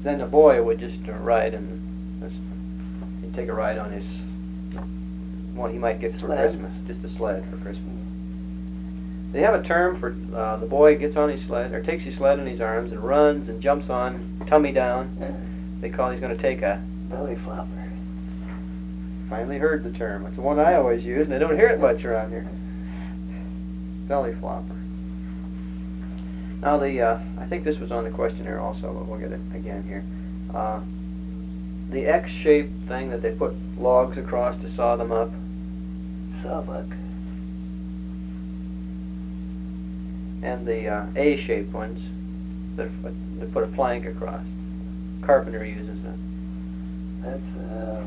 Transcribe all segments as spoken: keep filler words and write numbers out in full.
then the boy would just uh, ride and uh, he'd take a ride on his what he might get for Sled. Christmas, just a sled for Christmas. They have a term for uh, the boy gets on his sled or takes his sled in his arms and runs and jumps on, tummy down. Yeah. They call he's going to take a Belly flopper. Finally heard the term. It's the one I always use, and I don't hear it much around here. Belly flopper. Now the, uh, I think this was on the questionnaire also, but we'll get it again here. Uh, the X-shaped thing that they put logs across to saw them up. Sawbuck. And the uh, A-shaped ones that, that put a plank across. Carpenter uses that. That's uh,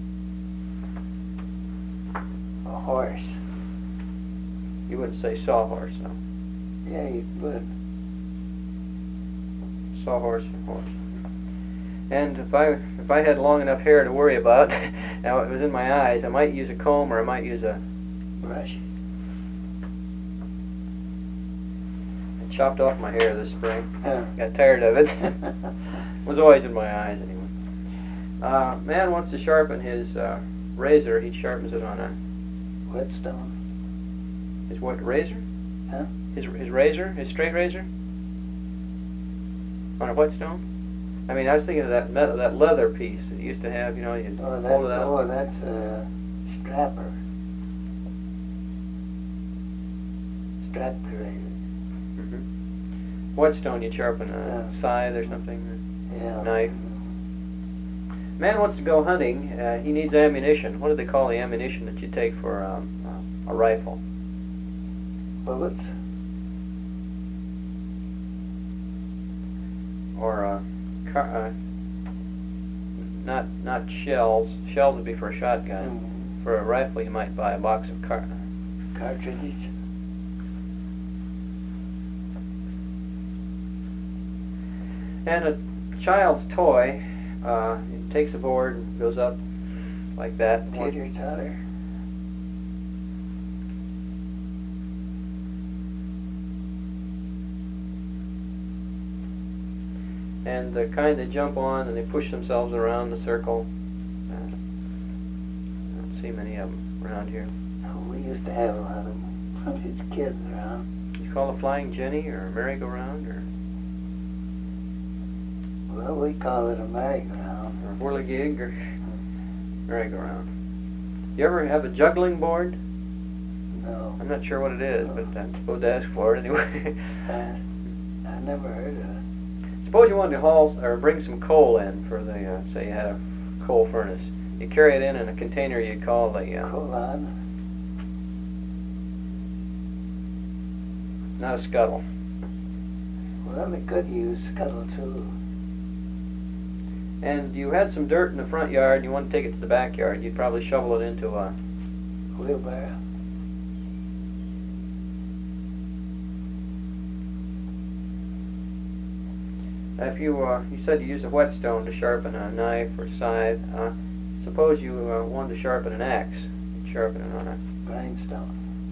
a horse. You wouldn't say sawhorse, no. Yeah, you would. Sawhorse and horse. And if I if I had long enough hair to worry about, now it was in my eyes, I might use a comb or I might use a Brush. I chopped off my hair this spring. Huh. Got tired of it. It was always in my eyes anyway. Uh, man wants to sharpen his uh, razor. He sharpens it on a Whetstone. his what razor? Huh? His his razor, his straight razor. On a whetstone? I mean, I was thinking of that metal, that leather piece that you used to have. You know, you Oh, that, hold it out. oh, that's a strapper. Strap the razor. Mm-hmm. Whetstone, you sharpen a Yeah. scythe or something. Yeah. Knife. Man wants to go hunting. Uh, he needs ammunition. What do they call the ammunition that you take for um, uh, a rifle? Bullets. Or uh, car, uh, not not shells. Shells would be for a shotgun. Mm. For a rifle, you might buy a box of car. Cartridges. And a child's toy. Uh, it takes a board and goes up like that. Teeter totter. And the kind they jump on and they push themselves around the circle. Uh, I don't see many of them around here. Oh, we used to have a lot of them when we was kids around. You call it a flying jenny or a merry-go-round or, Well, we call it a merry-go-round. or a whirligig or merry-go-round. You ever have a juggling board? No. I'm not sure what it is, but I'm supposed to ask for it anyway. I, I never heard of it. Suppose you wanted to haul or bring some coal in for the, uh, say you had a coal furnace. You carry it in in a container you call the, uh, Colon. not a scuttle. Well, they could use scuttle too. And you had some dirt in the front yard and you want to take it to the backyard, you'd probably shovel it into a, Wheelbarrow. if you, uh, you said you use a whetstone to sharpen a knife or scythe, uh, suppose you uh, wanted to sharpen an axe, you'd sharpen it on a Grindstone.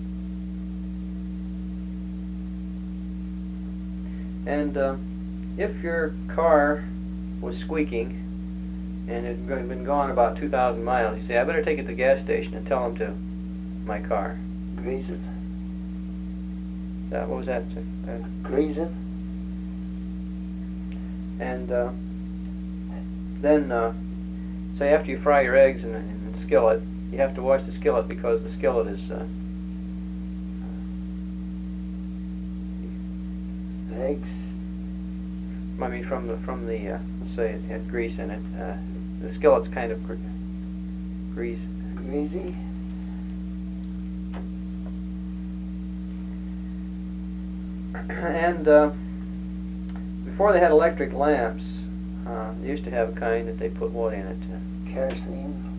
And uh, if your car was squeaking and it had been gone about two thousand miles, you say, I better take it to the gas station and tell them to my car. Grease it. Uh, what was that? Uh, Grease it. and uh, then, uh, say after you fry your eggs in, in the skillet, you have to wash the skillet because the skillet is uh, The eggs. I mean, from the from the uh, let's say it had grease in it. Uh, the skillet's kind of gre- grease. Greasy. And uh, before they had electric lamps, uh, they used to have a kind that they put what in it? Uh, Kerosene.